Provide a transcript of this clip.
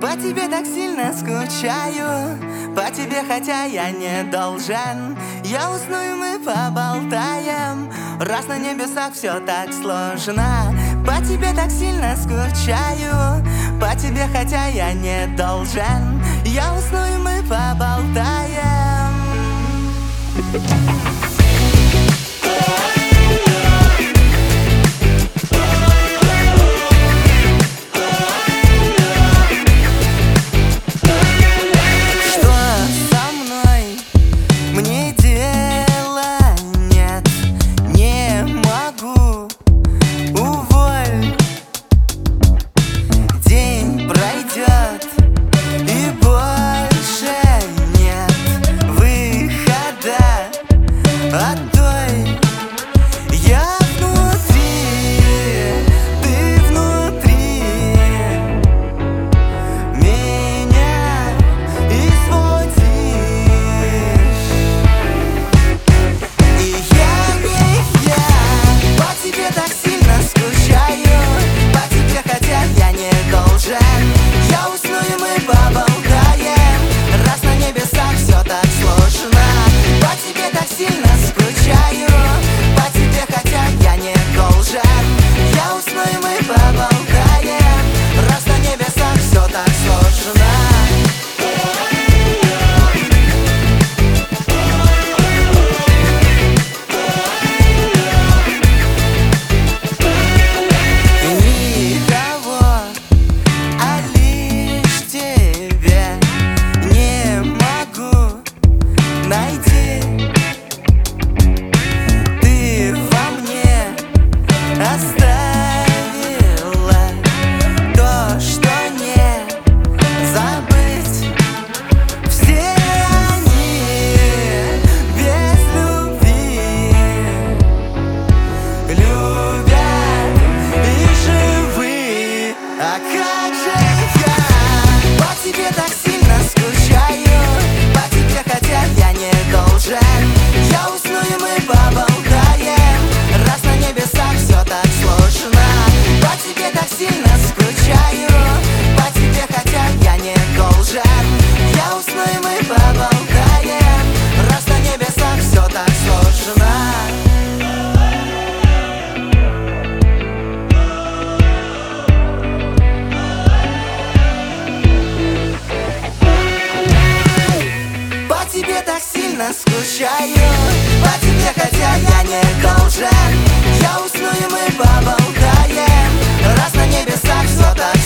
По тебе так сильно скучаю, по тебе, хотя я не должен. Я усну и мы поболтаем, раз на небесах все так сложно. По тебе так сильно скучаю, по тебе, хотя я не должен. Я усну и мы поболтаем. Скучаю по тебе, хотя я не должен. Я усну и мы поболтаем, раз на небесах все так